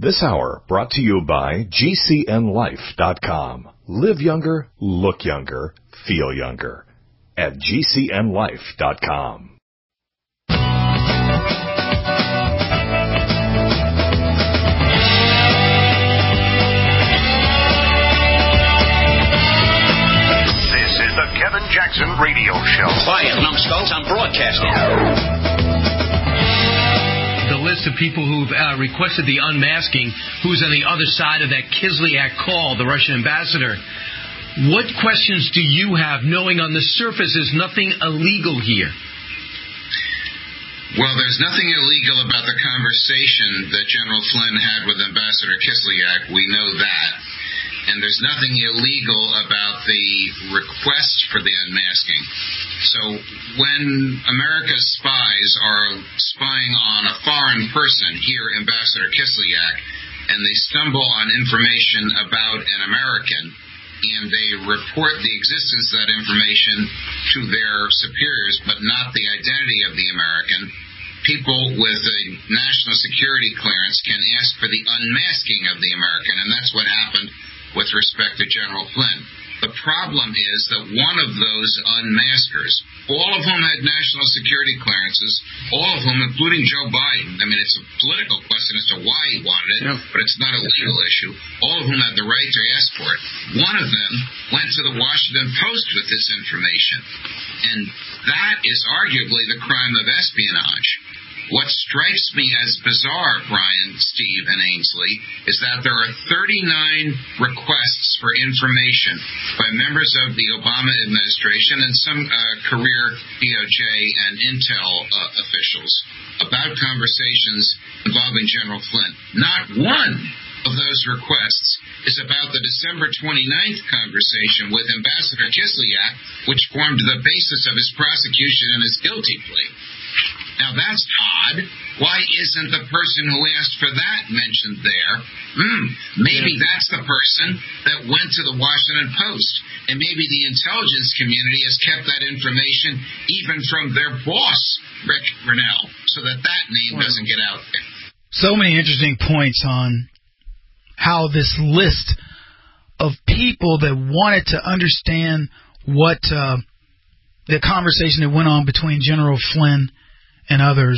This hour brought to you by GCNLife.com. Live younger, look younger, feel younger. At GCNLife.com. This is the Kevin Jackson Radio Show. Quiet, numbskulls, I'm broadcasting. The list of people who've requested the unmasking, who's on the other side of that Kislyak call, the Russian ambassador. What questions do you have, knowing on the surface there's nothing illegal here? Well, there's nothing illegal about the conversation that General Flynn had with Ambassador Kislyak. We know that. And there's nothing illegal about the request for the unmasking. So when America's spies are spying on a foreign person, here Ambassador Kislyak, and they stumble on information about an American, and they report the existence of that information to their superiors, but not the identity of the American, people with a national security clearance can ask for the unmasking of the American, and that's what happened with respect to General Flynn. The problem is that one of those unmaskers, all of whom had national security clearances, all of whom, including Joe Biden, I mean, it's a political question as to why he wanted it, but it's not a legal issue, all of whom had the right to ask for it. One of them went to the Washington Post with this information. And that is arguably the crime of espionage. What strikes me as bizarre, Brian, Steve, and Ainsley, is that there are 39 requests for information by members of the Obama administration and some career DOJ and Intel officials about conversations involving General Flynn. Not one of those requests is about the December 29th conversation with Ambassador Kislyak, which formed the basis of his prosecution and his guilty plea. Now, that's odd. Why isn't the person who asked for that mentioned there? Maybe that's the person that went to the Washington Post. And maybe the intelligence community has kept that information even from their boss, Rick Grinnell, so that name doesn't get out there. So many interesting points on how this list of people that wanted to understand what the conversation that went on between General Flynn and others,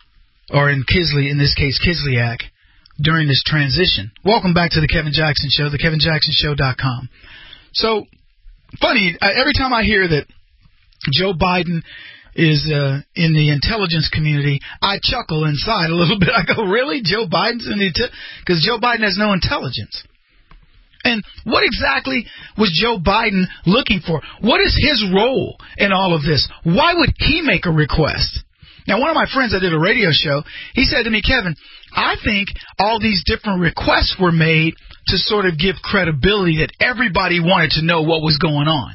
or in this case, Kislyak, during this transition. Welcome back to the Kevin Jackson Show, thekevinjacksonshow.com. So, funny, every time I hear that Joe Biden is in the intelligence community, I chuckle inside a little bit. I go, really? Joe Biden's in the because Joe Biden has no intelligence. And what exactly was Joe Biden looking for? What is his role in all of this? Why would he make a request? Now, one of my friends I did a radio show, he said to me, Kevin, I think all these different requests were made to sort of give credibility that everybody wanted to know what was going on.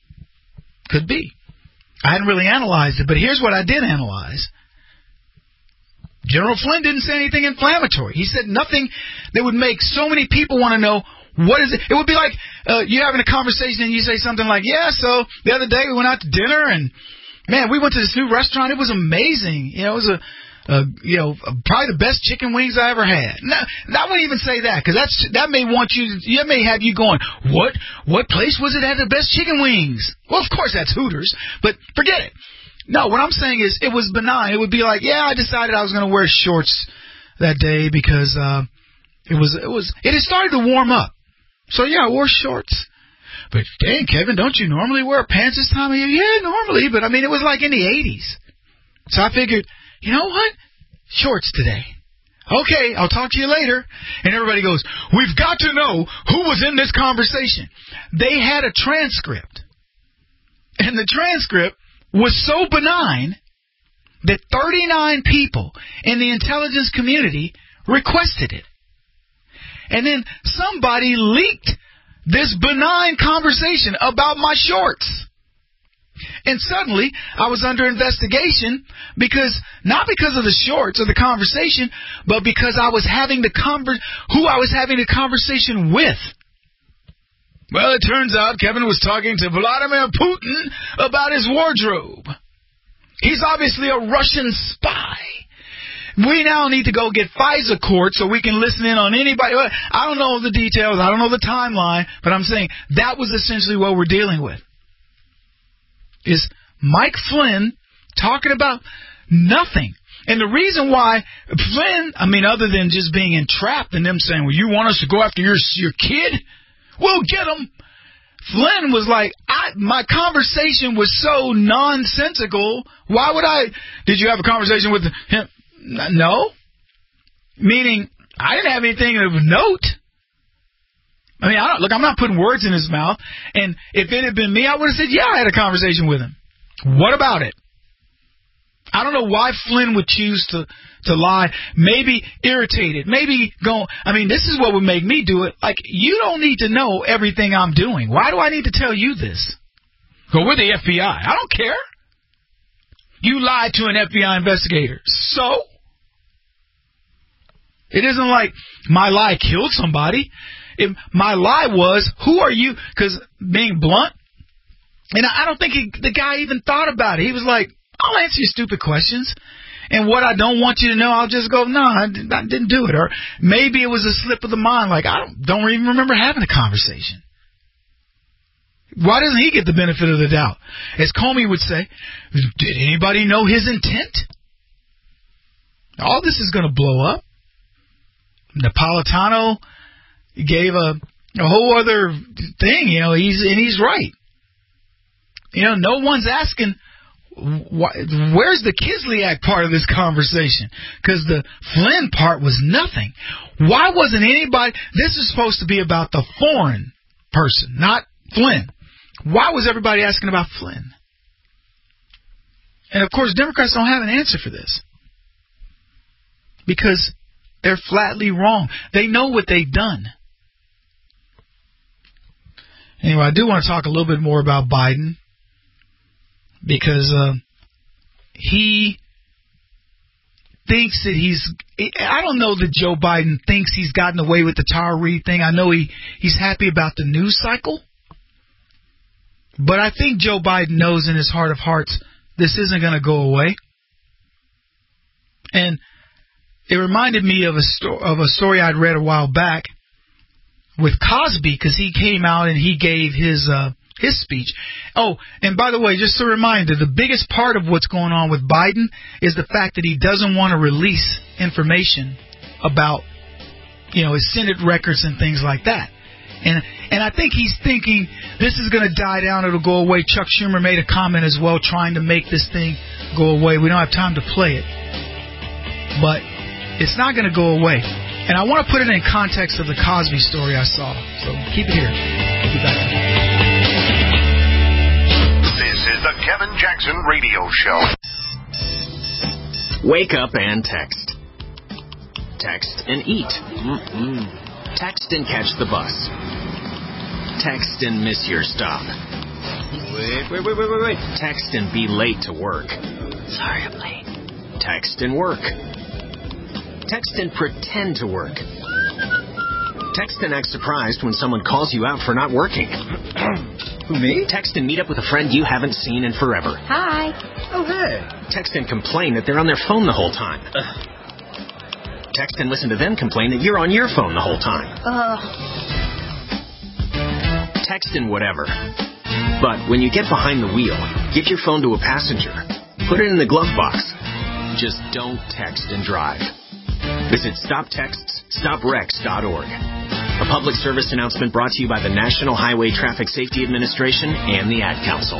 Could be. I hadn't really analyzed it, but here's what I did analyze. General Flynn didn't say anything inflammatory. He said nothing that would make so many people want to know what is it. It would be like you having a conversation and you say something like, yeah, so the other day we went out to dinner and man, we went to this new restaurant. It was amazing. You know, it was probably the best chicken wings I ever had. Now, I wouldn't even say that because that may have you going, what place was it that had the best chicken wings? Well, of course that's Hooters, but forget it. No, what I'm saying is it was benign. It would be like, yeah, I decided I was going to wear shorts that day because it had started to warm up. So yeah, I wore shorts. But, dang, Kevin, don't you normally wear pants this time of year? Yeah, normally, but, I mean, it was like in the 80s. So I figured, you know what? Shorts today. Okay, I'll talk to you later. And everybody goes, we've got to know who was in this conversation. They had a transcript. And the transcript was so benign that 39 people in the intelligence community requested it. And then somebody leaked this benign conversation about my shorts. And suddenly, I was under investigation not because of the shorts or the conversation, but because I was having who I was having the conversation with. Well, it turns out Kevin was talking to Vladimir Putin about his wardrobe. He's obviously a Russian spy. we now need to go get FISA court so we can listen in on anybody. I don't know the details. I don't know the timeline. But I'm saying that was essentially what we're dealing with. Is Mike Flynn talking about nothing. And the reason why Flynn, other than just being entrapped and them saying, well, you want us to go after your kid? We'll get him. Flynn was like, my conversation was so nonsensical. Why would I? Did you have a conversation with him? No. Meaning, I didn't have anything of note. I'm not putting words in his mouth. And if it had been me, I would have said, yeah, I had a conversation with him. What about it? I don't know why Flynn would choose to lie. Maybe irritated. Maybe this is what would make me do it. Like, you don't need to know everything I'm doing. Why do I need to tell you this? Go with the FBI. I don't care. You lied to an FBI investigator. So? It isn't like my lie killed somebody. My lie was, who are you? Because being blunt, and I don't think the guy even thought about it. He was like, I'll answer your stupid questions. And what I don't want you to know, I'll just go, no, I didn't do it. Or maybe it was a slip of the mind, like I don't even remember having a conversation. Why doesn't he get the benefit of the doubt? As Comey would say, did anybody know his intent? All this is going to blow up. Napolitano gave a whole other thing, he's right. No one's asking, where's the Kislyak part of this conversation? Because the Flynn part was nothing. Why wasn't anybody... This is supposed to be about the foreign person, not Flynn. Why was everybody asking about Flynn? And, of course, Democrats don't have an answer for this. Because they're flatly wrong. They know what they've done. Anyway, I do want to talk a little bit more about Biden. Because he thinks that I don't know that Joe Biden thinks he's gotten away with the Tara Reade thing. I know he's happy about the news cycle. But I think Joe Biden knows in his heart of hearts this isn't going to go away. And it reminded me of a story I'd read a while back with Cosby, because he came out and he gave his speech. Oh, and by the way, just a reminder, the biggest part of what's going on with Biden is the fact that he doesn't want to release information about, his Senate records and things like that. And I think he's thinking this is going to die down, it'll go away. Chuck Schumer made a comment as well trying to make this thing go away. We don't have time to play it. But it's not going to go away. And I want to put it in context of the Cosby story I saw. So keep it here. We'll be back. This is the Kevin Jackson Radio Show. Wake up and text. Text and eat. Text and catch the bus. Text and miss your stop. Wait. Text and be late to work. Sorry, I'm late. Text and work. Text and pretend to work. Text and act surprised when someone calls you out for not working. Who, me? Text and meet up with a friend you haven't seen in forever. Hi. Oh, hey. Text and complain that they're on their phone the whole time. Text and listen to them complain that you're on your phone the whole time. Text and whatever. But when you get behind the wheel, give your phone to a passenger. Put it in the glove box. Just don't text and drive. Visit StopTextsStopWrecks.org. A public service announcement brought to you by the National Highway Traffic Safety Administration and the Ad Council.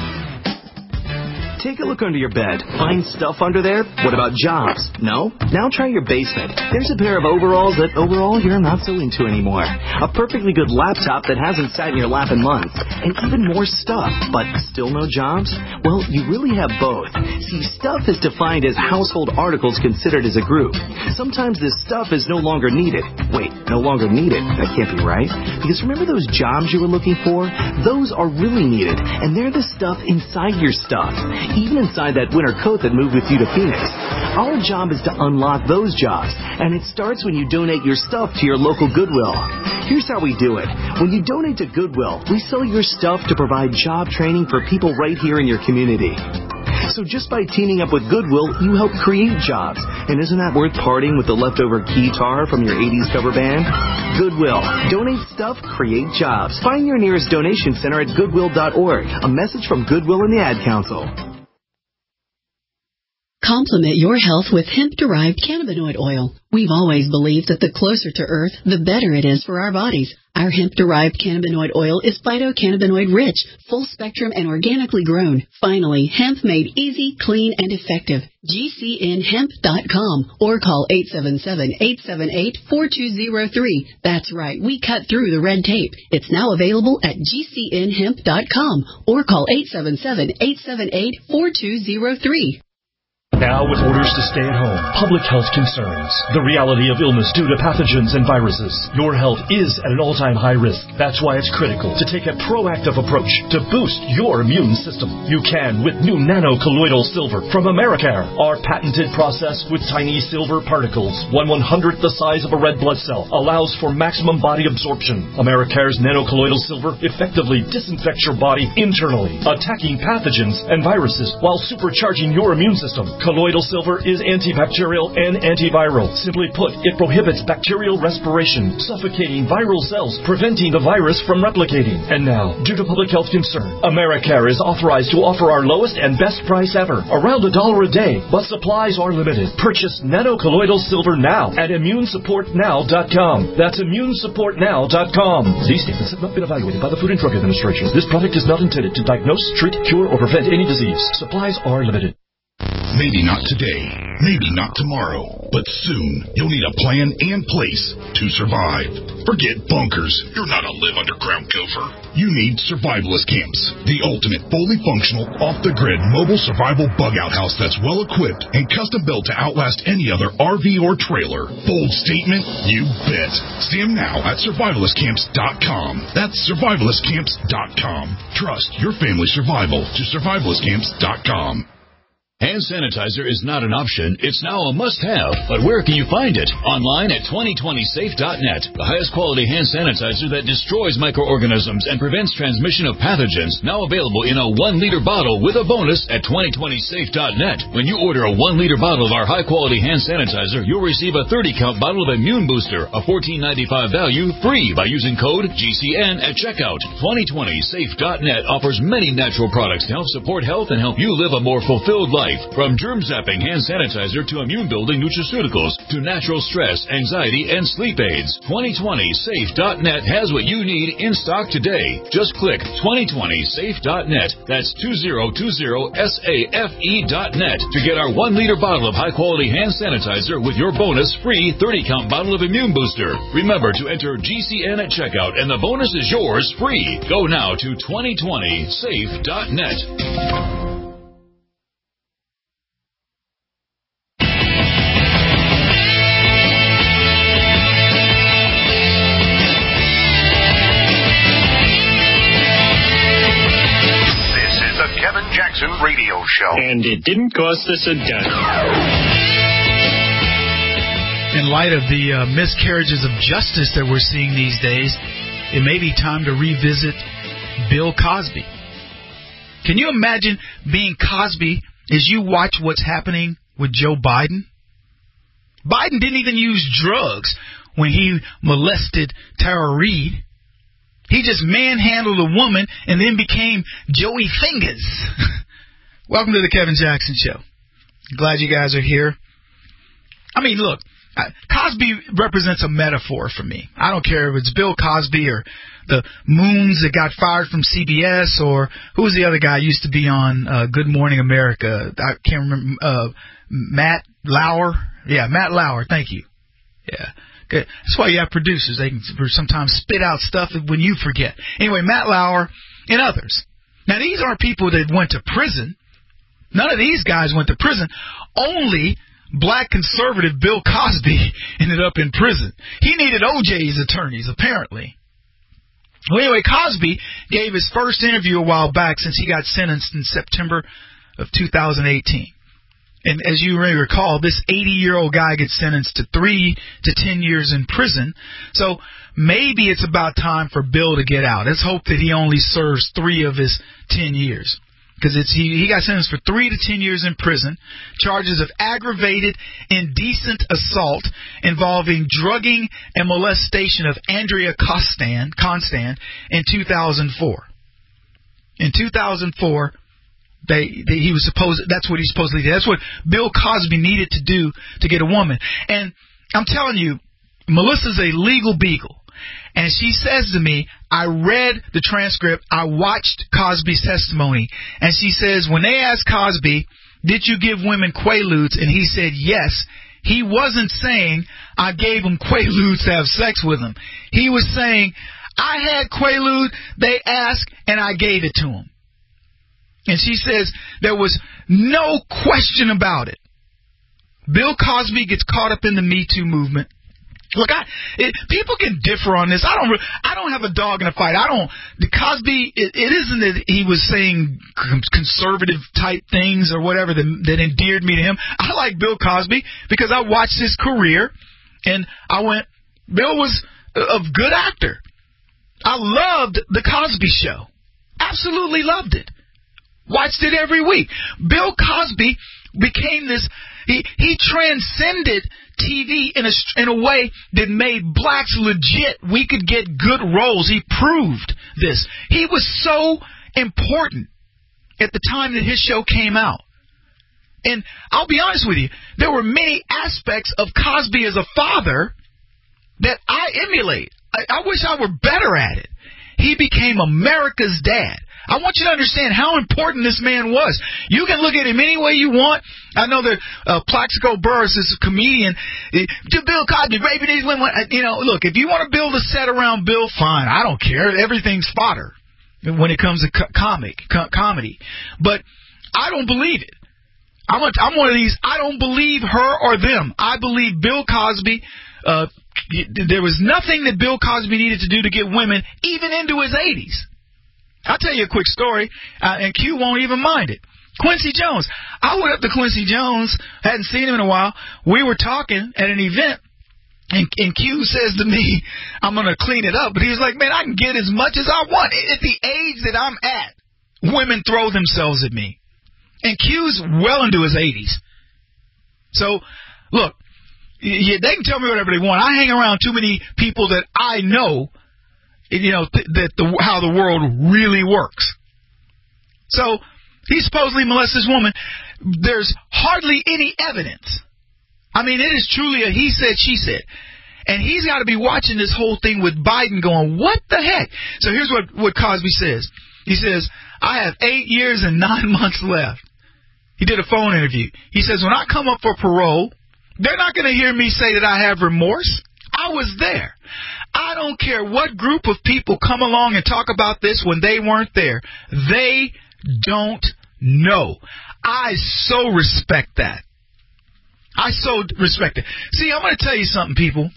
Take a look under your bed. Find stuff under there? What about jobs? No? Now try your basement. There's a pair of overalls that overall you're not so into anymore. A perfectly good laptop that hasn't sat in your lap in months. And even more stuff, but still no jobs? Well, you really have both. See, stuff is defined as household articles considered as a group. Sometimes this stuff is no longer needed. Wait, no longer needed? That can't be right. Because remember those jobs you were looking for? Those are really needed, and they're the stuff inside your stuff. Even inside that winter coat that moved with you to Phoenix. Our job is to unlock those jobs, and it starts when you donate your stuff to your local Goodwill. Here's how we do it. When you donate to Goodwill, we sell your stuff to provide job training for people right here in your community. So just by teaming up with Goodwill, you help create jobs. And isn't that worth parting with the leftover guitar from your 80s cover band? Goodwill. Donate stuff, create jobs. Find your nearest donation center at goodwill.org. A message from Goodwill and the Ad Council. Complement your health with hemp-derived cannabinoid oil. We've always believed that the closer to Earth, the better it is for our bodies. Our hemp-derived cannabinoid oil is phytocannabinoid-rich, full-spectrum, and organically grown. Finally, hemp made easy, clean, and effective. GCNhemp.com or call 877-878-4203. That's right, we cut through the red tape. It's now available at GCNhemp.com or call 877-878-4203. Now with orders to stay at home, public health concerns, the reality of illness due to pathogens and viruses, your health is at an all-time high risk. That's why it's critical to take a proactive approach to boost your immune system. You can with new nano-colloidal silver from Americare. Our patented process with tiny silver particles, 1/100th the size of a red blood cell, allows for maximum body absorption. Americare's nano-colloidal silver effectively disinfects your body internally, attacking pathogens and viruses while supercharging your immune system. Colloidal silver is antibacterial and antiviral. Simply put, it prohibits bacterial respiration, suffocating viral cells, preventing the virus from replicating. And now, due to public health concern, Americare is authorized to offer our lowest and best price ever, around $1 a day, but supplies are limited. Purchase nano-colloidal silver now at immunesupportnow.com. That's immunesupportnow.com. These statements have not been evaluated by the Food and Drug Administration. This product is not intended to diagnose, treat, cure, or prevent any disease. Supplies are limited. Maybe not today, maybe not tomorrow, but soon you'll need a plan and place to survive. Forget bunkers. You're not a live underground gopher. You need survivalist camps, the ultimate fully functional, off-the-grid mobile survival bug-out house that's well-equipped and custom-built to outlast any other RV or trailer. Bold statement? You bet. See them now at survivalistcamps.com. That's survivalistcamps.com. Trust your family's survival to survivalistcamps.com. Hand sanitizer is not an option, it's now a must-have. But where can you find it? Online at 2020safe.net. The highest quality hand sanitizer that destroys microorganisms and prevents transmission of pathogens. Now available in a 1-liter bottle with a bonus at 2020safe.net. When you order a 1-liter bottle of our high-quality hand sanitizer, you'll receive a 30-count bottle of Immune Booster, a $14.95 value, free by using code GCN at checkout. 2020safe.net offers many natural products to help support health and help you live a more fulfilled life. From germ-zapping hand sanitizer to immune-building nutraceuticals to natural stress, anxiety, and sleep aids. 2020safe.net has what you need in stock today. Just click 2020safe.net. That's 2020safe.net to get our 1-liter bottle of high-quality hand sanitizer with your bonus free 30-count bottle of Immune Booster. Remember to enter GCN at checkout, and the bonus is yours free. Go now to 2020safe.net. Radio show. And it didn't cost us a dime. In light of the miscarriages of justice that we're seeing these days, it may be time to revisit Bill Cosby. Can you imagine being Cosby as you watch what's happening with Joe Biden? Biden didn't even use drugs when he molested Tara Reid. He just manhandled a woman and then became Joey Fingers. Welcome to the Kevin Jackson Show. Glad you guys are here. I mean, look, Cosby represents a metaphor for me. I don't care if it's Bill Cosby or the Moons that got fired from CBS or who was the other guy who used to be on Good Morning America. I can't remember. Matt Lauer. Yeah, Matt Lauer. Thank you. Yeah. Good. That's why you have producers. They can sometimes spit out stuff when you forget. Anyway, Matt Lauer and others. Now, these aren't people that went to prison. None of these guys went to prison. Only black conservative Bill Cosby ended up in prison. He needed OJ's attorneys, apparently. Well, anyway, Cosby gave his first interview a while back since he got sentenced in September of 2018. And as you may recall, this 80-year-old guy gets sentenced to 3 to 10 years in prison. So maybe it's about time for Bill to get out. Let's hope that he only serves 3 of his 10 years. because he got sentenced for 3 to 10 years in prison, charges of aggravated indecent assault involving drugging and molestation of Andrea Constand in 2004. In 2004, he was that's what he supposedly did. That's what Bill Cosby needed to do to get a woman. And I'm telling you, Melissa's a legal beagle. And she says to me, I read the transcript, I watched Cosby's testimony, and she says, when they asked Cosby, did you give women Quaaludes? And he said, yes. He wasn't saying, I gave them Quaaludes to have sex with them. He was saying, I had Quaalude, they asked, and I gave it to them. And she says, there was no question about it. Bill Cosby gets caught up in the Me Too movement. Look, people can differ on this. I don't have a dog in a fight. Cosby, it isn't that he was saying conservative type things or whatever that endeared me to him. I like Bill Cosby because I watched his career and I went, Bill was a good actor. I loved the Cosby Show. Absolutely loved it. Watched it every week. Bill Cosby became this, he transcended TV in a way that made blacks legit. We could get good roles. He proved this. He was so important at the time that his show came out. And I'll be honest with you, there were many aspects of Cosby as a father that I emulate. I wish I were better at it. He became America's dad. I want you to understand how important this man was. You can look at him any way you want. I know that Plaxico Burress is a comedian. Bill Cosby raping these women. Look, if you want to build a set around Bill, fine. I don't care. Everything's fodder when it comes to comedy. But I don't believe it. I'm one of these, I don't believe her or them. I believe Bill Cosby. There was nothing that Bill Cosby needed to do to get women even into his 80s. I'll tell you a quick story, and Q won't even mind it. Quincy Jones. I went up to Quincy Jones, hadn't seen him in a while. We were talking at an event, and Q says to me, I'm going to clean it up. But he was like, man, I can get as much as I want. At the age that I'm at, women throw themselves at me. And Q's well into his 80s. So, look, they can tell me whatever they want. I hang around too many people that I know, how the world really works. So he supposedly molested this woman. There's hardly any evidence. I mean, it is truly a he said, she said. And he's got to be watching this whole thing with Biden going, what the heck? So here's what Cosby says. He says, I have 8 years and 9 months left. He did a phone interview. He says, when I come up for parole, they're not going to hear me say that I have remorse. I was there. I don't care what group of people come along and talk about this when they weren't there. They don't know. I so respect that. I so respect it. See, I'm going to tell you something, people.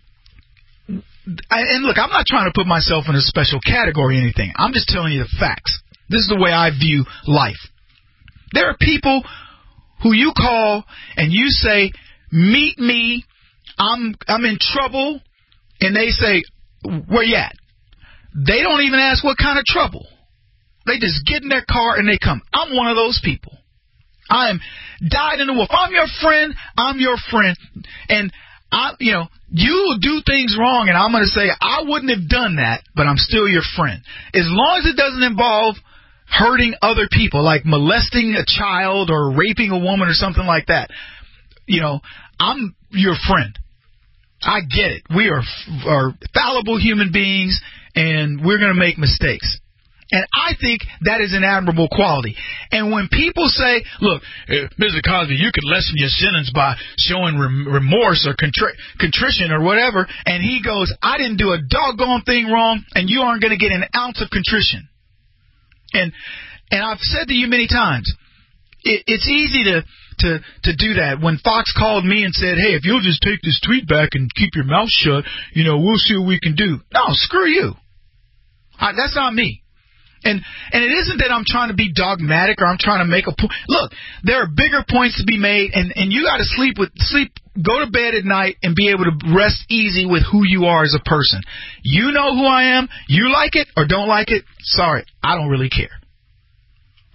And look, I'm not trying to put myself in a special category or anything. I'm just telling you the facts. This is the way I view life. There are people who you call and you say, meet me, I'm in trouble, and they say, where you at? They don't even ask what kind of trouble. They just get in their car and they come. I'm one of those people. I am dyed in the wolf. I'm your friend. I'm your friend. And you will do things wrong, and I'm going to say, I wouldn't have done that, but I'm still your friend. As long as it doesn't involve hurting other people, like molesting a child or raping a woman or something like that, I'm your friend. I get it. We are fallible human beings, and we're going to make mistakes. And I think that is an admirable quality. And when people say, look, Mr. Cosby, you could lessen your sentence by showing remorse or contrition or whatever, and he goes, I didn't do a doggone thing wrong, and you aren't going to get an ounce of contrition. And I've said to you many times, it's easy to do that. When Fox called me and said, hey, if you'll just take this tweet back and keep your mouth shut, we'll see what we can do. No, screw you. That's not me. And it isn't that I'm trying to be dogmatic or I'm trying to make a point. Look, there are bigger points to be made, and you got to go to bed at night and be able to rest easy with who you are as a person. You know who I am. You like it or don't like it. Sorry, I don't really care.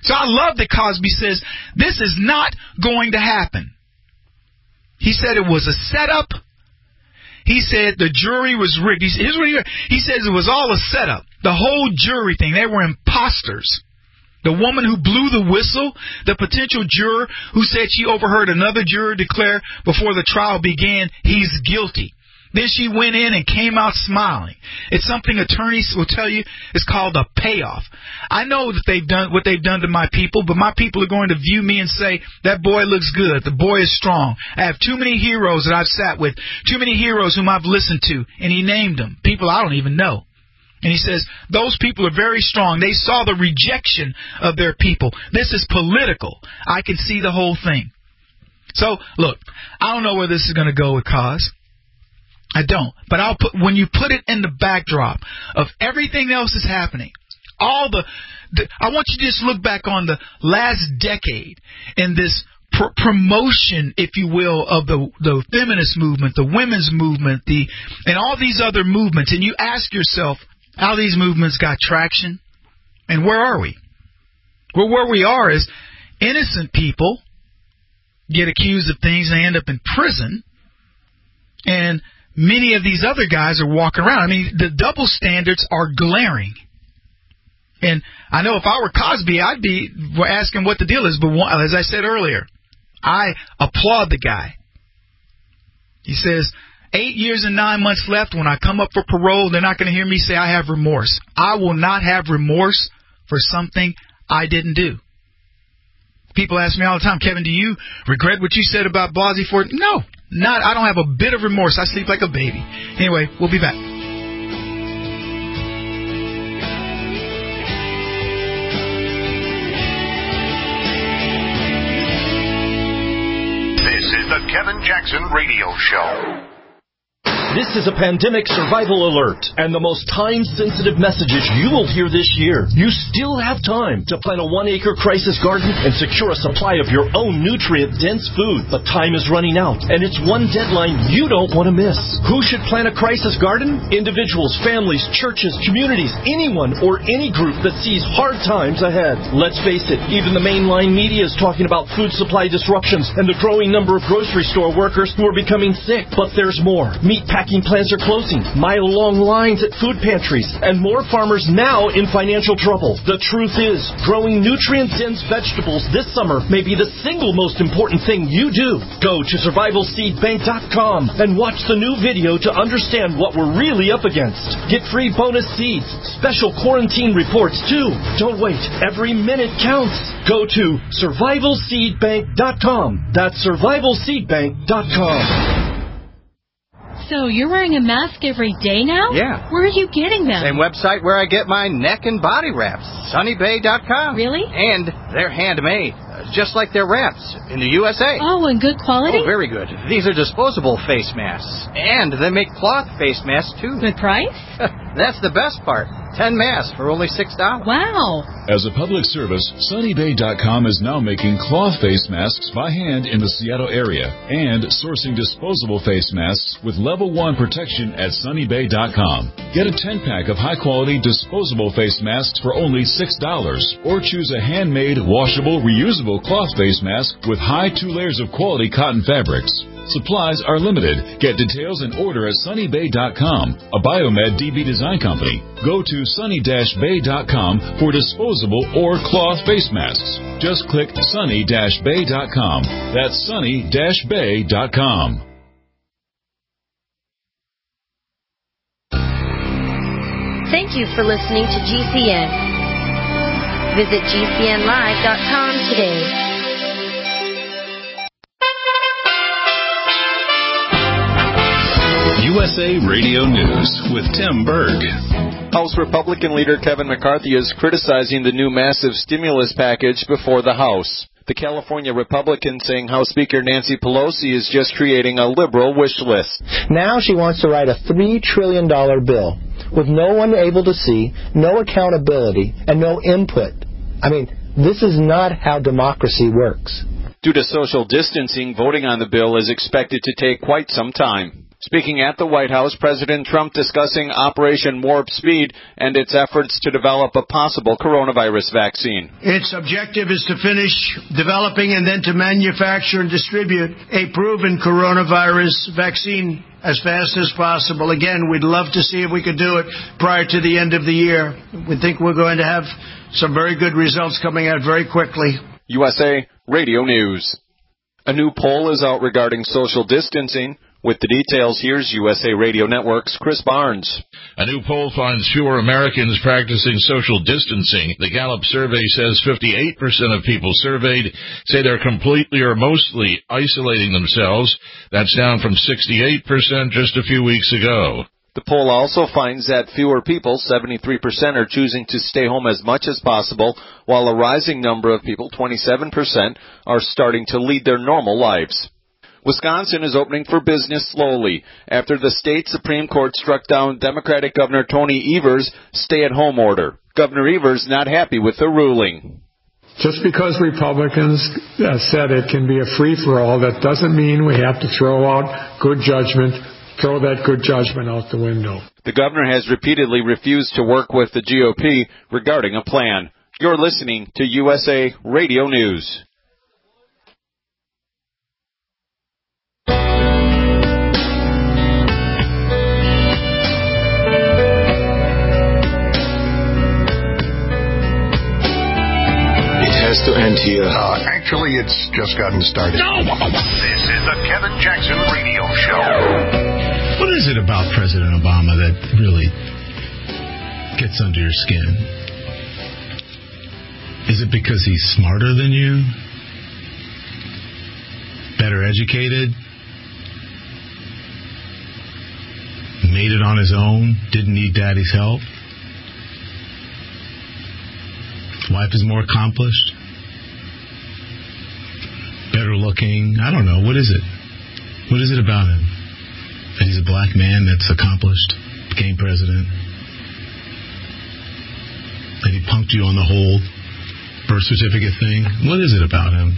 So I love that Cosby says this is not going to happen. He said it was a setup. He said the jury was rigged. He says it was all a setup. The whole jury thing, they were imposters. The woman who blew the whistle, the potential juror who said she overheard another juror declare before the trial began, he's guilty. Then she went in and came out smiling. It's something attorneys will tell you is called a payoff. I know that they've done what they've done to my people, but my people are going to view me and say, that boy looks good. The boy is strong. I have too many heroes that I've sat with, too many heroes whom I've listened to, and he named them. People I don't even know. And he says, those people are very strong. They saw the rejection of their people. This is political. I can see the whole thing. So, look, I don't know where this is going to go with Cos. I don't. But when you put it in the backdrop of everything else that's happening, I want you to just look back on the last decade in this promotion, if you will, of the feminist movement, the women's movement, and all these other movements, and you ask yourself how these movements got traction, and where are we? Well, where we are is innocent people get accused of things and they end up in prison, and many of these other guys are walking around. I mean, the double standards are glaring. And I know if I were Cosby, I'd be asking what the deal is. But as I said earlier, I applaud the guy. He says, 8 years and 9 months left. When I come up for parole, they're not going to hear me say I have remorse. I will not have remorse for something I didn't do. People ask me all the time, Kevin, do you regret what you said about Blasey Ford? No, I don't have a bit of remorse. I sleep like a baby. Anyway, we'll be back. This is the Kevin Jackson Radio Show. This is a pandemic survival alert and the most time-sensitive messages you will hear this year. You still have time to plant a 1-acre crisis garden and secure a supply of your own nutrient-dense food. But time is running out, and it's one deadline you don't want to miss. Who should plant a crisis garden? Individuals, families, churches, communities, anyone or any group that sees hard times ahead. Let's face it, even the mainline media is talking about food supply disruptions and the growing number of grocery store workers who are becoming sick. But there's more. Meatpacking plants are closing, mile-long lines at food pantries, and more farmers now in financial trouble. The truth is, growing nutrient-dense vegetables this summer may be the single most important thing you do. Go to survivalseedbank.com and watch the new video to understand what we're really up against. Get free bonus seeds, special quarantine reports too. Don't wait. Every minute counts. Go to survivalseedbank.com. That's survivalseedbank.com. So you're wearing a mask every day now? Yeah. Where are you getting them? Same website where I get my neck and body wraps, sunnybay.com. Really? And they're handmade, just like their wraps in the USA. Oh, and good quality? Oh, very good. These are disposable face masks. And they make cloth face masks, too. Good price? That's the best part. 10 masks for only $6. Wow. As a public service, sunnybay.com is now making cloth face masks by hand in the Seattle area and sourcing disposable face masks with level 1 protection at sunnybay.com. Get a 10-pack of high-quality disposable face masks for only $6 or choose a handmade, washable, reusable cloth face mask with high 2 layers of quality cotton fabrics. Supplies are limited. Get details and order at sunnybay.com, a Biomed DB design company. Go to sunny-bay.com for disposable or cloth face masks. Just click sunny-bay.com. That's sunny-bay.com. Thank you for listening to GCN. Visit GCNlive.com today. USA Radio News with Tim Berg. House Republican leader Kevin McCarthy is criticizing the new massive stimulus package before the House. The California Republican saying House Speaker Nancy Pelosi is just creating a liberal wish list. Now she wants to write a $3 trillion bill with no one able to see, no accountability, and no input. I mean, this is not how democracy works. Due to social distancing, voting on the bill is expected to take quite some time. Speaking at the White House, President Trump discussing Operation Warp Speed and its efforts to develop a possible coronavirus vaccine. Its objective is to finish developing and then to manufacture and distribute a proven coronavirus vaccine as fast as possible. Again, we'd love to see if we could do it prior to the end of the year. We think we're going to have some very good results coming out very quickly. USA Radio News. A new poll is out regarding social distancing. With the details, here's USA Radio Network's Chris Barnes. A new poll finds fewer Americans practicing social distancing. The Gallup survey says 58% of people surveyed say they're completely or mostly isolating themselves. That's down from 68% just a few weeks ago. The poll also finds that fewer people, 73%, are choosing to stay home as much as possible, while a rising number of people, 27%, are starting to lead their normal lives. Wisconsin is opening for business slowly after the state Supreme Court struck down Democratic Governor Tony Evers' stay-at-home order. Governor Evers not happy with the ruling. Just because Republicans said it can be a free-for-all, that doesn't mean we have to throw that good judgment out the window. The governor has repeatedly refused to work with the GOP regarding a plan. You're listening to USA Radio News. To end here. Actually, it's just gotten started. No! This is the Kevin Jackson Radio Show. What is it about President Obama that really gets under your skin? Is it because he's smarter than you? Better educated? Made it on his own? Didn't need daddy's help? Wife is more accomplished? Better looking? I don't know. What is it? What is it about him? That he's a black man that's accomplished, became president? That he punked you on the whole birth certificate thing? What is it about him?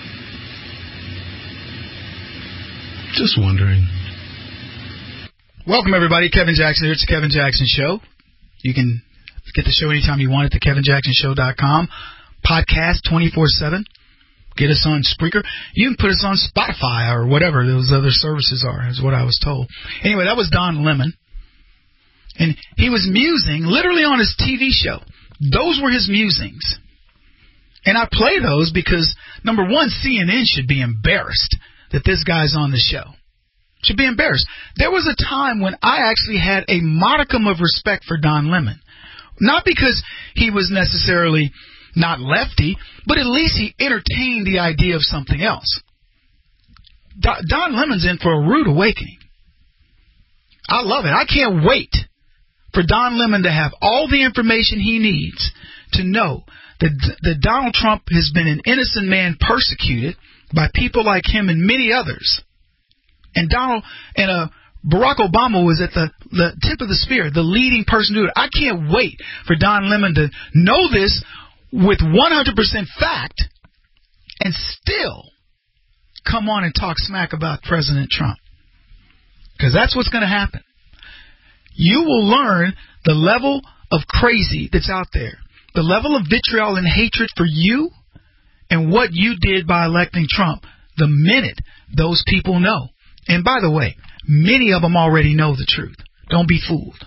Just wondering. Welcome, everybody. Kevin Jackson here. It's the Kevin Jackson Show. You can get the show anytime you want at thekevinjacksonshow.com. Podcast 24/7. Get us on Spreaker. You can put us on Spotify or whatever those other services are, is what I was told. Anyway, that was Don Lemon. And he was musing literally on his TV show. Those were his musings. And I play those because, number one, CNN should be embarrassed that this guy's on the show. Should be embarrassed. There was a time when I actually had a modicum of respect for Don Lemon. Not because he was necessarily not lefty, but at least he entertained the idea of something else. Don Lemon's in for a rude awakening. I love it. I can't wait for Don Lemon to have all the information he needs to know that Donald Trump has been an innocent man persecuted by people like him and many others. And Barack Obama was at the tip of the spear, the leading person to do it. I can't wait for Don Lemon to know this with 100% fact and still come on and talk smack about President Trump. Because that's what's going to happen. You will learn the level of crazy that's out there, the level of vitriol and hatred for you and what you did by electing Trump the minute those people know. And by the way, many of them already know the truth. Don't be fooled.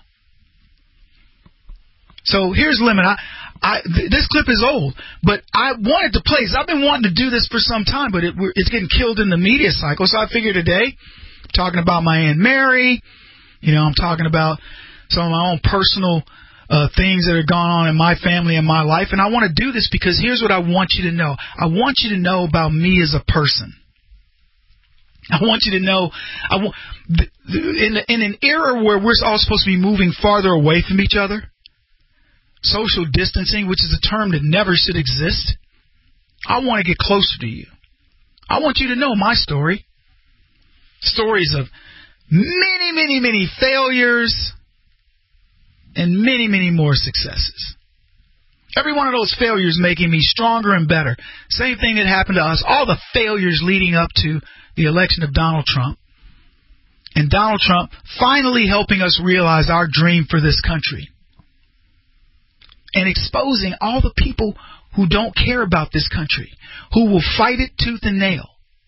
So here's Lemon. This clip is old, but I wanted to play this. I've been wanting to do this for some time, but it's getting killed in the media cycle. So I figured today, I'm talking about my Aunt Mary. I'm talking about some of my own personal things that are going on in my family and my life. And I want to do this because here's what I want you to know. I want you to know about me as a person. I want you to know, in an era where we're all supposed to be moving farther away from each other, social distancing, which is a term that never should exist, I want to get closer to you. I want you to know my story. Stories of many, many, many failures and many, many more successes. Every one of those failures making me stronger and better. Same thing that happened to us. All the failures leading up to the election of Donald Trump. and Donald Trump finally helping us realize our dream for this country and exposing all the people who don't care about this country, who will fight it tooth and nail.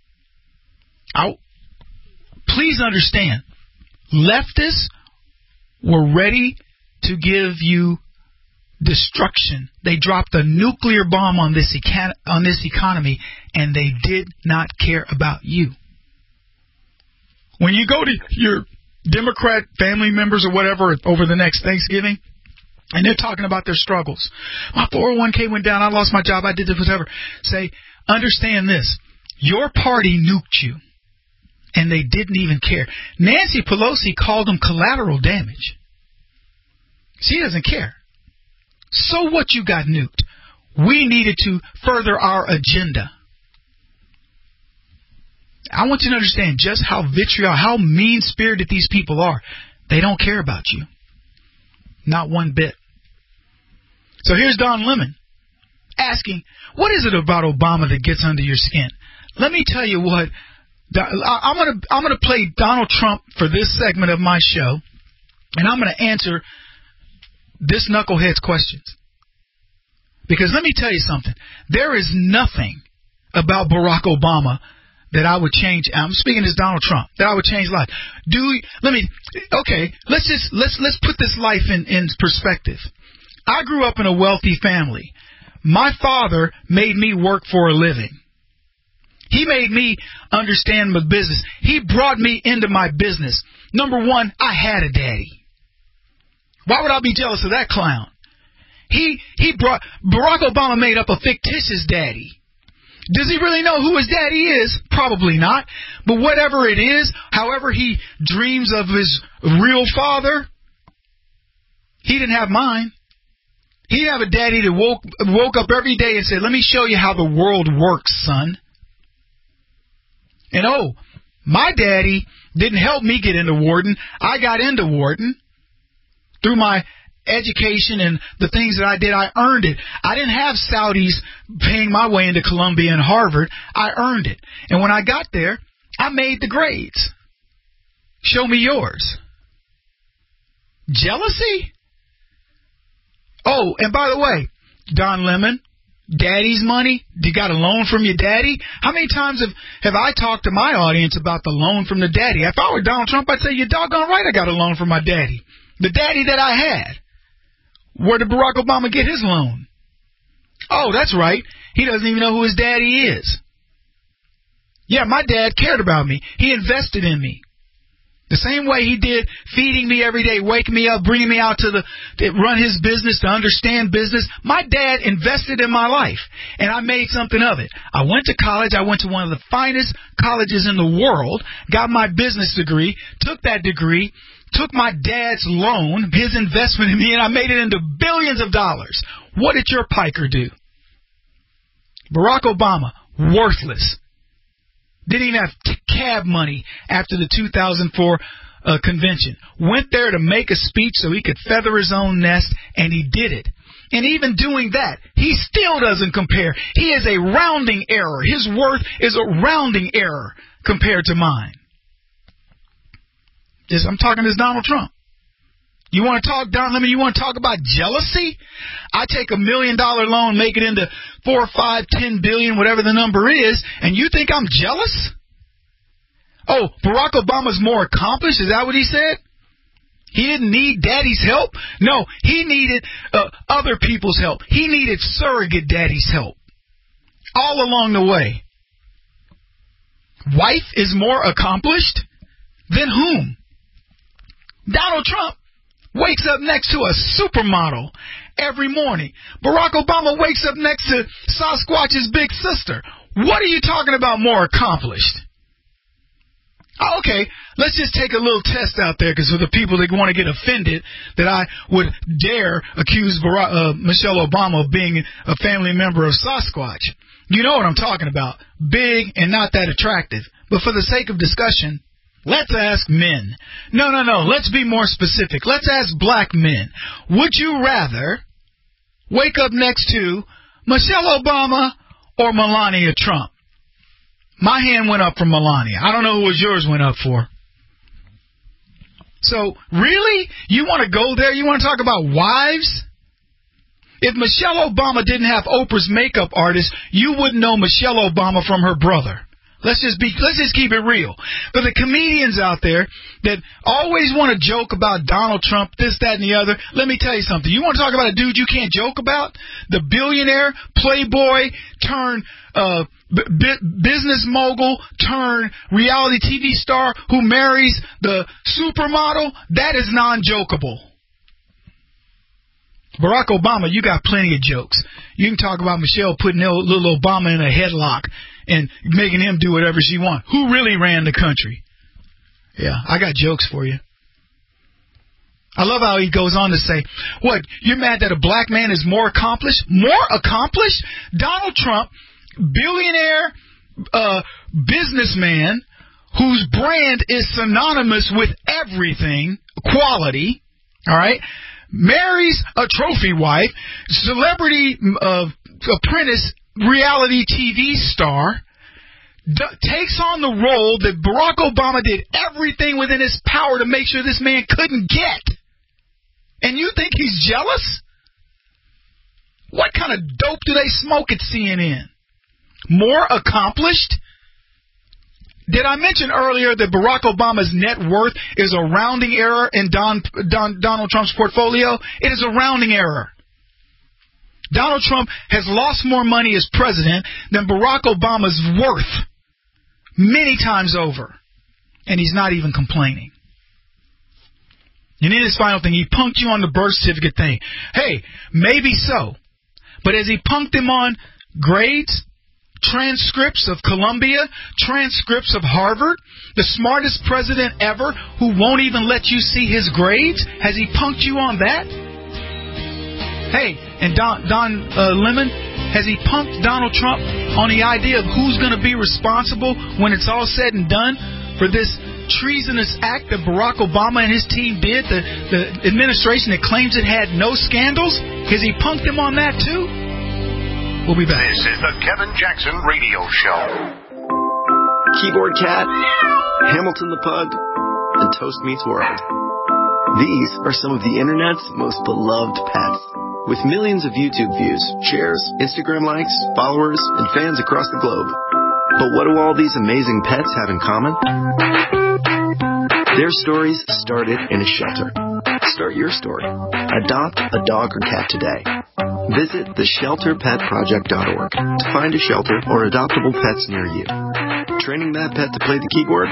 Please understand, leftists were ready to give you destruction. They dropped a nuclear bomb on this economy, and they did not care about you. When you go to your Democrat family members or whatever over the next Thanksgiving, and they're talking about their struggles. My 401k went down, I lost my job, I did this, whatever. Say, understand this. Your party nuked you, and they didn't even care. Nancy Pelosi called them collateral damage. She doesn't care. So what, you got nuked? We needed to further our agenda. I want you to understand just how vitriol, how mean-spirited these people are. They don't care about you. Not one bit. So here's Don Lemon asking, what is it about Obama that gets under your skin? Let me tell you what. I'm gonna play Donald Trump for this segment of my show, and I'm going to answer this knucklehead's questions. Because let me tell you something. There is nothing about Barack Obama that I would change. I'm speaking as Donald Trump. That I would change life. Let's put this life in perspective. I grew up in a wealthy family. My father made me work for a living. He made me understand my business. He brought me into my business. Number one, I had a daddy. Why would I be jealous of that clown? Barack Obama made up a fictitious daddy. Does he really know who his daddy is? Probably not. But whatever it is, however he dreams of his real father, he didn't have mine. He didn't have a daddy that woke up every day and said, let me show you how the world works, son. And my daddy didn't help me get into Wharton. I got into Wharton through my education and the things that I did. I earned it. I didn't have Saudis paying my way into Columbia and Harvard. I earned it. And when I got there, I made the grades. Show me yours. Jealousy? Oh, and by the way, Don Lemon, daddy's money, you got a loan from your daddy? How many times have I talked to my audience about the loan from the daddy? If I were Donald Trump, I'd say, you're doggone right I got a loan from my daddy. The daddy that I had. Where did Barack Obama get his loan? Oh, that's right. He doesn't even know who his daddy is. Yeah, my dad cared about me. He invested in me. The same way he did feeding me every day, waking me up, bringing me out to run his business, to understand business. My dad invested in my life, and I made something of it. I went to college. I went to one of the finest colleges in the world, got my business degree, took that degree, took my dad's loan, his investment in me, and I made it into billions of dollars. What did your piker do? Barack Obama, worthless. Didn't even have cab money after the 2004 convention. Went there to make a speech so he could feather his own nest, and he did it. And even doing that, he still doesn't compare. He is a rounding error. His worth is a rounding error compared to mine. I'm talking as Donald Trump. You want to talk, Don Lemon, you want to talk about jealousy? I take $1 million loan, make it into 4, 5, 10 billion, whatever the number is, and you think I'm jealous? Oh, Barack Obama's more accomplished? Is that what he said? He didn't need daddy's help? No, he needed other people's help. He needed surrogate daddy's help. All along the way. Wife is more accomplished? Than whom? Donald Trump wakes up next to a supermodel every morning. Barack Obama wakes up next to Sasquatch's big sister. What are you talking about more accomplished? Okay, let's just take a little test out there, because for the people that want to get offended that I would dare accuse Michelle Obama of being a family member of Sasquatch. You know what I'm talking about. Big and not that attractive. But for the sake of discussion, let's ask men. No. Let's be more specific. Let's ask black men. Would you rather wake up next to Michelle Obama or Melania Trump? My hand went up for Melania. I don't know who yours went up for. So, really? You want to go there? You want to talk about wives? If Michelle Obama didn't have Oprah's makeup artist, you wouldn't know Michelle Obama from her brother. Let's just keep it real. For the comedians out there that always want to joke about Donald Trump, this, that, and the other, let me tell you something. You want to talk about a dude you can't joke about? The billionaire, playboy, turn business mogul, turn reality TV star who marries the supermodel, that is non-jokeable. Barack Obama, you got plenty of jokes. You can talk about Michelle putting little Obama in a headlock and making him do whatever she wants. Who really ran the country? Yeah, I got jokes for you. I love how he goes on to say, what, you're mad that a black man is more accomplished? More accomplished? Donald Trump, billionaire businessman whose brand is synonymous with everything, quality, all right, marries a trophy wife, celebrity apprentice reality TV star, takes on the role that Barack Obama did everything within his power to make sure this man couldn't get. And you think he's jealous? What kind of dope do they smoke at CNN? More accomplished? Did I mention earlier that Barack Obama's net worth is a rounding error in Donald Trump's portfolio? It is a rounding error. Donald Trump has lost more money as president than Barack Obama's worth many times over. And he's not even complaining. And then his final thing, he punked you on the birth certificate thing. Hey, maybe so. But as he punked him on grades, transcripts of Columbia, transcripts of Harvard, the smartest president ever who won't even let you see his grades, has he punked you on that? Hey, and Don Lemon, has he punked Donald Trump on the idea of who's going to be responsible when it's all said and done for this treasonous act that Barack Obama and his team did, the administration that claims it had no scandals? Has he punked him on that too? We'll be back. This is the Kevin Jackson Radio Show. Keyboard Cat, Hamilton the Pug, and Toast Meets World. These are some of the internet's most beloved pets. With millions of YouTube views, shares, Instagram likes, followers, and fans across the globe. But what do all these amazing pets have in common? Their stories started in a shelter. Start your story. Adopt a dog or cat today. Visit theshelterpetproject.org to find a shelter or adoptable pets near you. Training that pet to play the keyboard?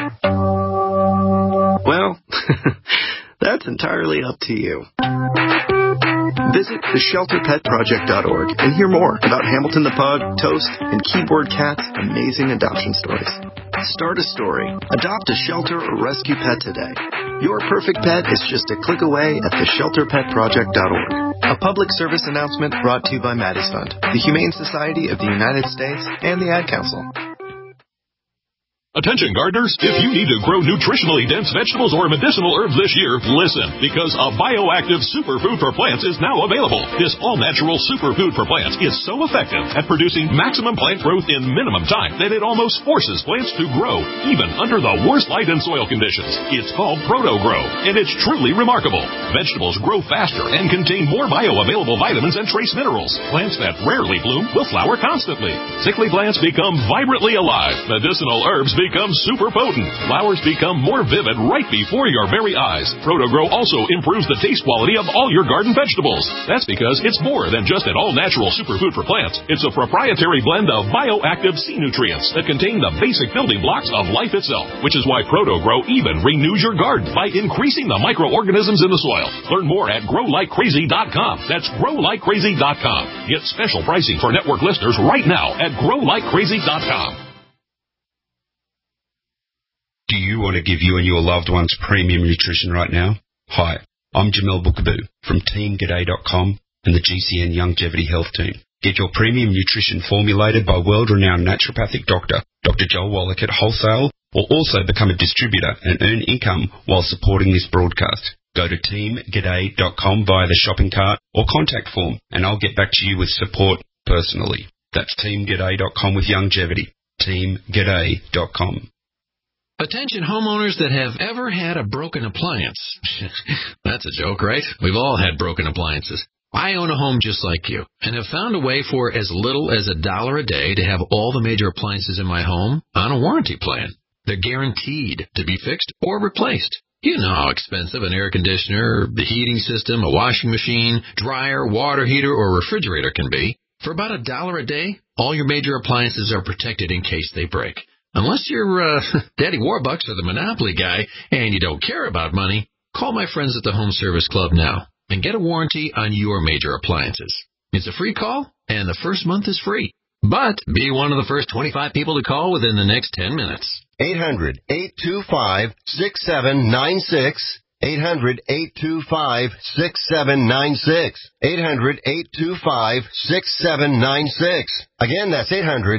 Well, that's entirely up to you. Visit theshelterpetproject.org and hear more about Hamilton the Pug, Toast, and Keyboard Cat's amazing adoption stories. Start a story. Adopt a shelter or rescue pet today. Your perfect pet is just a click away at theshelterpetproject.org. A public service announcement brought to you by Maddie's Fund, the Humane Society of the United States, and the Ad Council. Attention gardeners, if you need to grow nutritionally dense vegetables or medicinal herbs this year, listen, because a bioactive superfood for plants is now available. This all-natural superfood for plants is so effective at producing maximum plant growth in minimum time that it almost forces plants to grow, even under the worst light and soil conditions. It's called ProtoGrow, and it's truly remarkable. Vegetables grow faster and contain more bioavailable vitamins and trace minerals. Plants that rarely bloom will flower constantly. Sickly plants become vibrantly alive. Medicinal herbs become super potent. Flowers become more vivid right before your very eyes. ProtoGrow also improves the taste quality of all your garden vegetables. That's because it's more than just an all-natural superfood for plants. It's a proprietary blend of bioactive sea nutrients that contain the basic building blocks of life itself, which is why ProtoGrow even renews your garden by increasing the microorganisms in the soil. Learn more at growlikecrazy.com. That's growlikecrazy.com. Get special pricing for network listeners right now at growlikecrazy.com. Do you want to give you and your loved ones premium nutrition right now? Hi, I'm Jamel Bookaboo from TeamGaday.com and the GCN Longevity Health Team. Get your premium nutrition formulated by world-renowned naturopathic doctor, Dr. Joel Wallach at Wholesale, or also become a distributor and earn income while supporting this broadcast. Go to TeamGaday.com via the shopping cart or contact form, and I'll get back to you with support personally. That's TeamGaday.com with longevity. TeamGaday.com. Attention homeowners that have ever had a broken appliance. That's a joke, right? We've all had broken appliances. I own a home just like you and have found a way for as little as $1 a day to have all the major appliances in my home on a warranty plan. They're guaranteed to be fixed or replaced. You know how expensive an air conditioner, the heating system, a washing machine, dryer, water heater, or refrigerator can be. For about $1 a day, all your major appliances are protected in case they break. Unless you're Daddy Warbucks or the Monopoly guy and you don't care about money, call my friends at the Home Service Club now and get a warranty on your major appliances. It's a free call, and the first month is free. But be one of the first 25 people to call within the next 10 minutes. 800-825-6796. 800-825-6796. 800-825-6796. Again, that's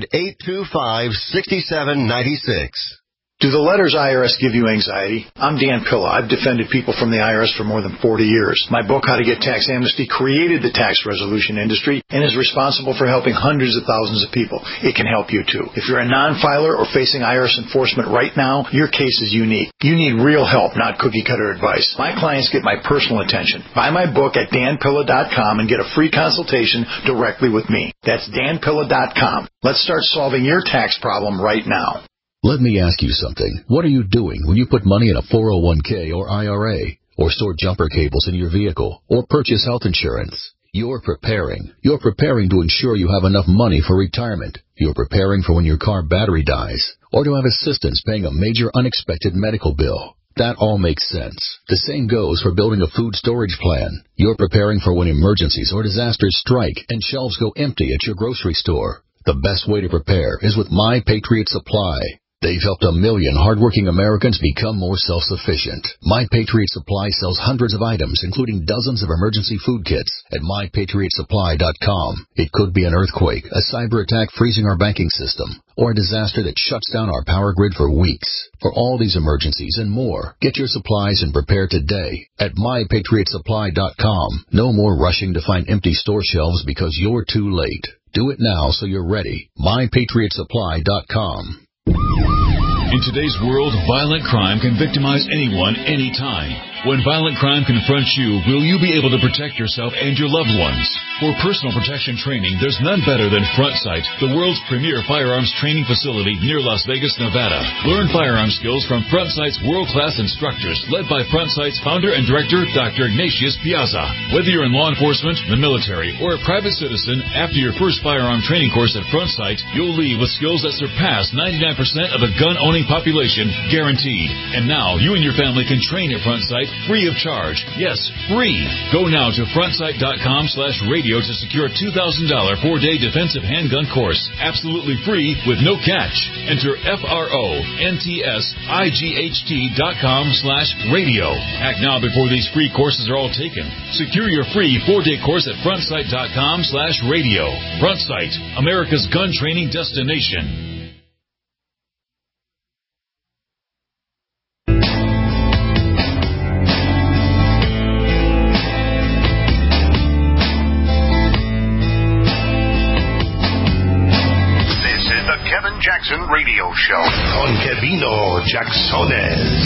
800-825-6796. Do the letters IRS give you anxiety? I'm Dan Pilla. I've defended people from the IRS for more than 40 years. My book, How to Get Tax Amnesty, created the tax resolution industry and is responsible for helping hundreds of thousands of people. It can help you too. If you're a non-filer or facing IRS enforcement right now, your case is unique. You need real help, not cookie-cutter advice. My clients get my personal attention. Buy my book at danpilla.com and get a free consultation directly with me. That's danpilla.com. Let's start solving your tax problem right now. Let me ask you something. What are you doing when you put money in a 401k or IRA, or store jumper cables in your vehicle, or purchase health insurance? You're preparing. You're preparing to ensure you have enough money for retirement. You're preparing for when your car battery dies, or to have assistance paying a major unexpected medical bill. That all makes sense. The same goes for building a food storage plan. You're preparing for when emergencies or disasters strike and shelves go empty at your grocery store. The best way to prepare is with My Patriot Supply. They've helped 1 million hardworking Americans become more self-sufficient. My Patriot Supply sells hundreds of items, including dozens of emergency food kits at MyPatriotSupply.com. It could be an earthquake, a cyber attack freezing our banking system, or a disaster that shuts down our power grid for weeks. For all these emergencies and more, get your supplies and prepare today at MyPatriotSupply.com. No more rushing to find empty store shelves because you're too late. Do it now so you're ready. MyPatriotSupply.com. In today's world, violent crime can victimize anyone, anytime. When violent crime confronts you, will you be able to protect yourself and your loved ones? For personal protection training, there's none better than FrontSight, the world's premier firearms training facility near Las Vegas, Nevada. Learn firearm skills from FrontSight's world-class instructors, led by FrontSight's founder and director, Dr. Ignatius Piazza. Whether you're in law enforcement, the military, or a private citizen, after your first firearm training course at FrontSight, you'll leave with skills that surpass 99% of the gun-owning population, guaranteed. And now, you and your family can train at FrontSight free of charge. Yes, free. Go now to frontsight.com/radio to secure a $2,000 4-day defensive handgun course. Absolutely free with no catch. Enter FRONTSIGHT.com/radio. Act now before these free courses are all taken. Secure your free 4-day course at frontsight.com/radio. FrontSight, America's gun training destination. Jackson Radio Show. Con Kevino Jacksones.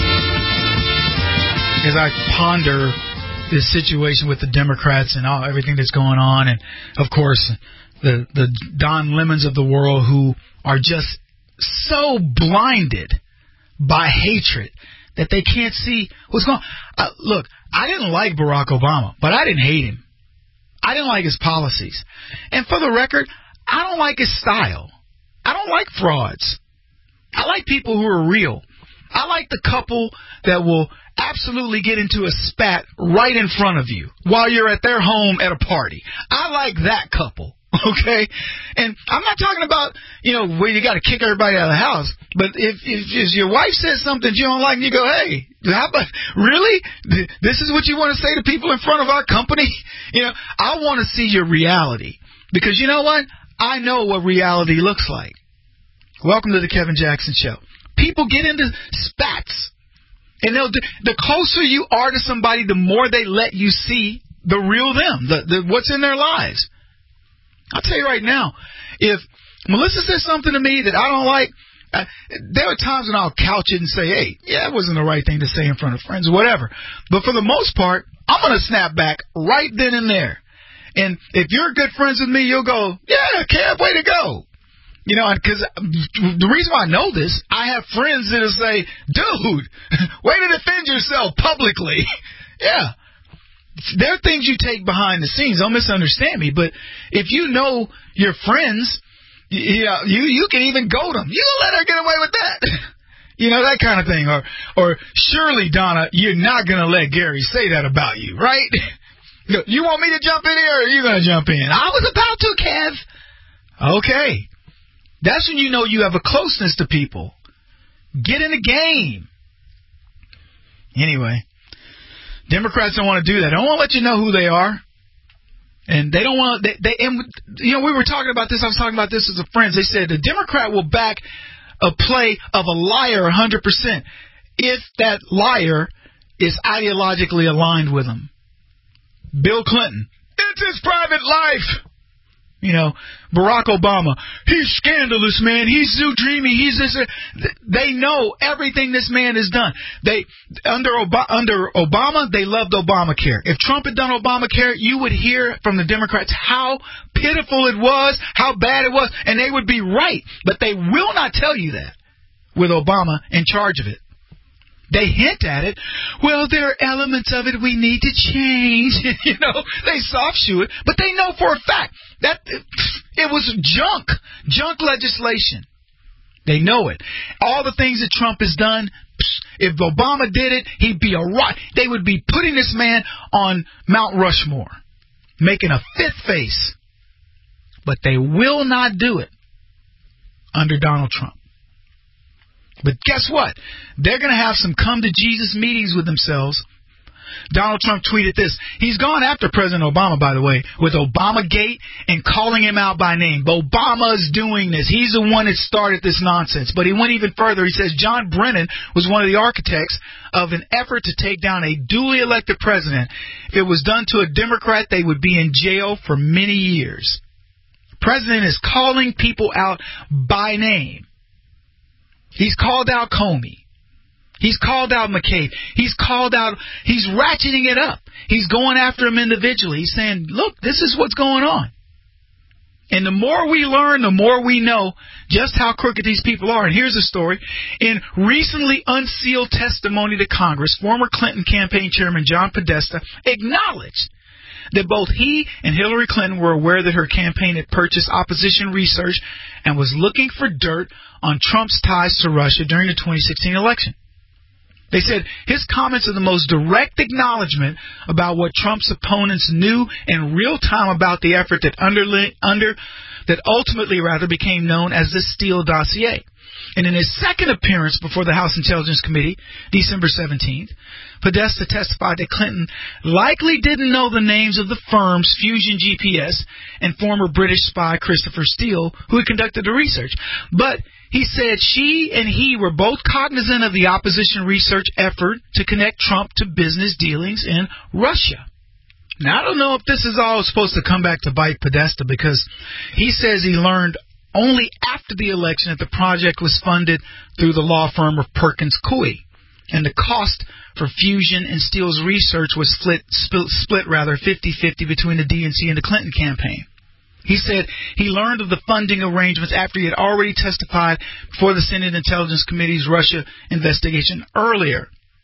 As I ponder this situation with the Democrats and everything that's going on, and of course the Don Lemons of the world who are just so blinded by hatred that they can't see what's going on. Look, I didn't like Barack Obama, but I didn't hate him. I didn't like his policies. And for the record, I don't like his style. I don't like frauds. I like people who are real. I like the couple that will absolutely get into a spat right in front of you while you're at their home at a party. I like that couple, okay? And I'm not talking about, where you got to kick everybody out of the house. But if your wife says something you don't like and you go, hey, how about, really? This is what you want to say to people in front of our company? I want to see your reality. Because you know what? I know what reality looks like. Welcome to the Kevin Jackson Show. People get into spats. And the closer you are to somebody, the more they let you see the real them, what's in their lives. I'll tell you right now, if Melissa says something to me that I don't like, There are times when I'll couch it and say, hey, yeah, it wasn't the right thing to say in front of friends, whatever. But for the most part, I'm going to snap back right then and there. And if you're good friends with me, you'll go, yeah, Kev, way to go. You know, because the reason why I know this, I have friends that'll say, dude, way to defend yourself publicly. Yeah. There are things you take behind the scenes. Don't misunderstand me. But if you know your friends, you can even goad them. You gonna let her get away with that? You know, that kind of thing. Or surely, Donna, you're not going to let Gary say that about you, right? You want me to jump in here or are you going to jump in? I was about to, Kev. Okay. That's when you know you have a closeness to people. Get in the game. Anyway, Democrats don't want to do that. They don't want to let you know who they are. And they don't want to, we were talking about this. I was talking about this as a friend. They said the Democrat will back a play of a liar 100% if that liar is ideologically aligned with him. Bill Clinton, it's his private life. You know, Barack Obama, he's scandalous, man. He's so dreamy. He's this. They know everything this man has done. Under Obama, they loved Obamacare. If Trump had done Obamacare, you would hear from the Democrats how pitiful it was, how bad it was, and they would be right. But they will not tell you that with Obama in charge of it. They hint at it. Well, there are elements of it we need to change. You know, they soft shoe it, but they know for a fact that it was junk legislation. They know it. All the things that Trump has done, if Obama did it, he'd be a rock. They would be putting this man on Mount Rushmore, making a fifth face. But they will not do it under Donald Trump. But guess what? They're going to have some come-to-Jesus meetings with themselves. Donald Trump tweeted this. He's gone after President Obama, by the way, with Obamagate and calling him out by name. Obama's doing this. He's the one that started this nonsense. But he went even further. He says John Brennan was one of the architects of an effort to take down a duly elected president. If it was done to a Democrat, they would be in jail for many years. The president is calling people out by name. He's called out Comey. He's called out McCabe. He's ratcheting it up. He's going after him individually. He's saying, look, this is what's going on. And the more we learn, the more we know just how crooked these people are. And here's the story. In recently unsealed testimony to Congress, former Clinton campaign chairman John Podesta acknowledged that both he and Hillary Clinton were aware that her campaign had purchased opposition research and was looking for dirt on Trump's ties to Russia during the 2016 election. They said his comments are the most direct acknowledgement about what Trump's opponents knew in real time about the effort that ultimately became known as the Steele dossier. And in his second appearance before the House Intelligence Committee, December 17th, Podesta testified that Clinton likely didn't know the names of the firms Fusion GPS and former British spy Christopher Steele, who had conducted the research. But he said she and he were both cognizant of the opposition research effort to connect Trump to business dealings in Russia. Now, I don't know if this is all supposed to come back to bite Podesta, because he says he learned only after the election that the project was funded through the law firm of Perkins Coie, and the cost for Fusion and Steele's research was split 50-50 between the DNC and the Clinton campaign. He said he learned of the funding arrangements after he had already testified before the Senate Intelligence Committee's Russia investigation earlier.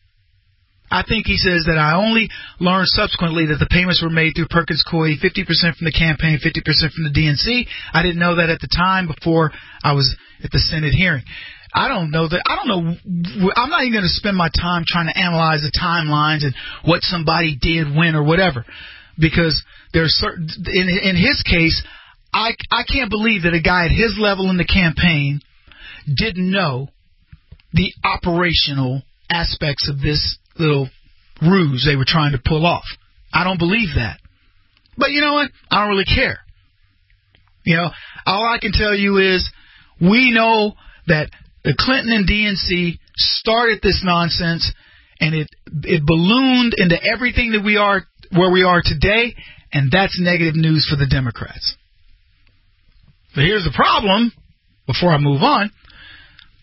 I think he says that I only learned subsequently that the payments were made through Perkins Coie, 50% from the campaign, 50% from the DNC. I didn't know that at the time before I was at the Senate hearing. I don't know. I'm not even going to spend my time trying to analyze the timelines and what somebody did when or whatever, because there's certain, in his case, I can't believe that a guy at his level in the campaign didn't know the operational aspects of this little ruse they were trying to pull off. I don't believe that. But you know what? I don't really care. You know, all I can tell you is we know that the Clinton and DNC started this nonsense, and it ballooned into everything that we are where we are today, and that's negative news for the Democrats. But here's the problem, before I move on.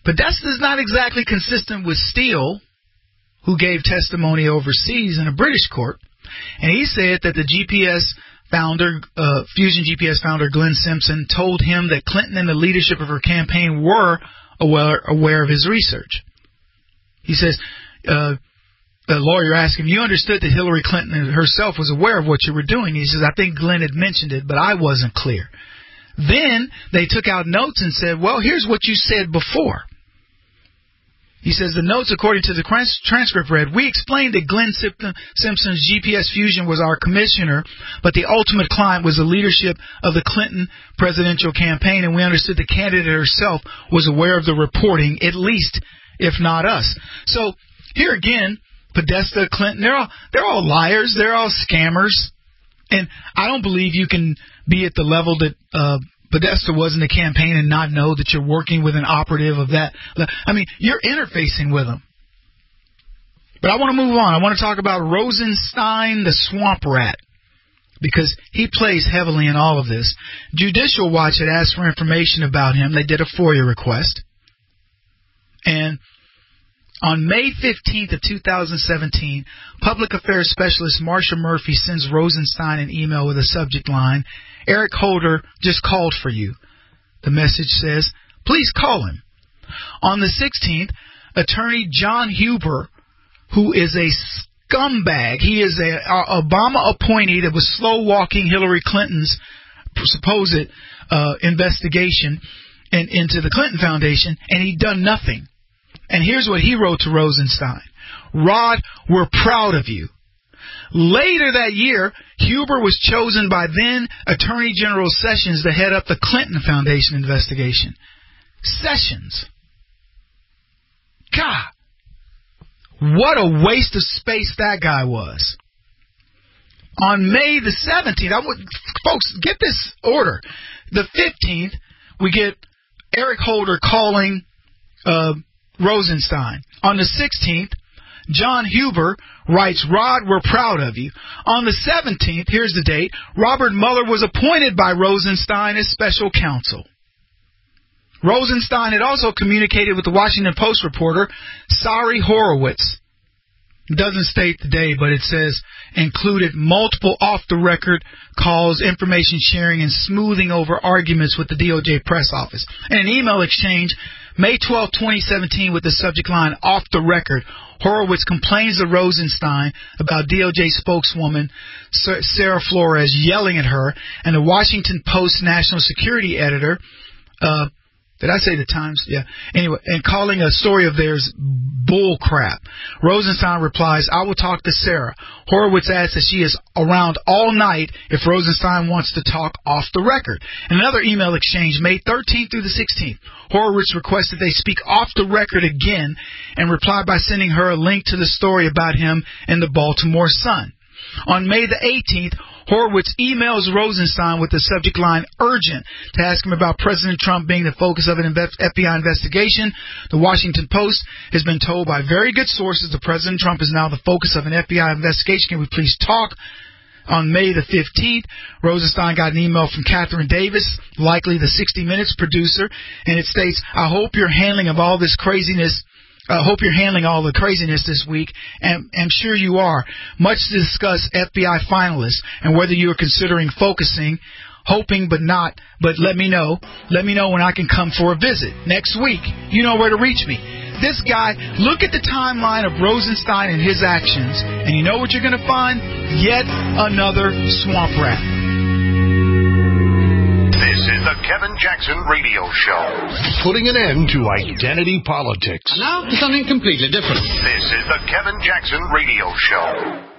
Podesta's not exactly consistent with Steele, who gave testimony overseas in a British court, and he said that the GPS founder, Fusion GPS founder Glenn Simpson, told him that Clinton and the leadership of her campaign were aware of his research. He says, the lawyer asked him, you understood that Hillary Clinton herself was aware of what you were doing? He says, I think Glenn had mentioned it, but I wasn't clear. Then they took out notes and said, well, here's what you said before. He says, the notes, according to the transcript, read, we explained that Glenn Simpson's GPS Fusion was our commissioner, but the ultimate client was the leadership of the Clinton presidential campaign, and we understood the candidate herself was aware of the reporting, at least, if not us. So, here again, Podesta, Clinton, they're all liars, they're all scammers, and I don't believe you can be at the level that Podesta was in the campaign and not know that you're working with an operative of that. I mean, you're interfacing with them. But I want to move on. I want to talk about Rosenstein, the swamp rat, because he plays heavily in all of this. Judicial Watch had asked for information about him. They did a FOIA request. And on May 15th of 2017, Public Affairs Specialist Marsha Murphy sends Rosenstein an email with a subject line, Eric Holder just called for you. The message says, please call him. On the 16th, attorney John Huber, who is a scumbag, he is an Obama appointee that was slow-walking Hillary Clinton's supposed investigation into the Clinton Foundation, and he'd done nothing. And here's what he wrote to Rosenstein. Rod, we're proud of you. Later that year, Huber was chosen by then Attorney General Sessions to head up the Clinton Foundation investigation. Sessions. God, what a waste of space that guy was. On May the 17th, folks, get this order. The 15th, we get Eric Holder calling Rosenstein. On the 16th, John Huber writes, Rod, we're proud of you. On the 17th, here's the date, Robert Mueller was appointed by Rosenstein as special counsel. Rosenstein had also communicated with the Washington Post reporter, Sari Horowitz. It doesn't state the day, but it says, included multiple off-the-record calls, information sharing, and smoothing over arguments with the DOJ press office. In an email exchange, May 12, 2017, with the subject line, off the record, Horowitz complains to Rosenstein about DOJ spokeswoman Sarah Flores yelling at her, and the Washington Post national security editor, did I say the Times? Yeah. Anyway, and calling a story of theirs bull crap. Rosenstein replies, I will talk to Sarah. Horowitz adds that she is around all night if Rosenstein wants to talk off the record. In another email exchange, May 13th through the 16th, Horowitz requested they speak off the record again and replied by sending her a link to the story about him in the Baltimore Sun. On May the 18th, Horowitz emails Rosenstein with the subject line urgent to ask him about President Trump being the focus of an FBI investigation. The Washington Post has been told by very good sources that President Trump is now the focus of an FBI investigation. Can we please talk? On May the 15th, Rosenstein got an email from Catherine Davis, likely the 60 Minutes producer, and it states, I hope you're handling all the craziness this week, and I'm sure you are. Much to discuss FBI finalists and whether you are considering focusing, hoping but not, but let me know. Let me know when I can come for a visit. Next week, you know where to reach me. This guy, look at the timeline of Rosenstein and his actions, and you know what you're going to find? Yet another swamp rat. This is the Kevin Jackson Radio Show. Putting an end to identity politics. Now to something completely different. This is the Kevin Jackson Radio Show.